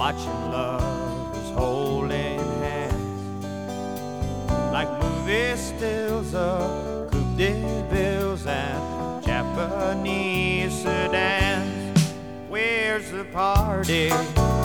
watching lovers holding hands like movie stills of coupe de villes and Japanese sedans. Where's the party?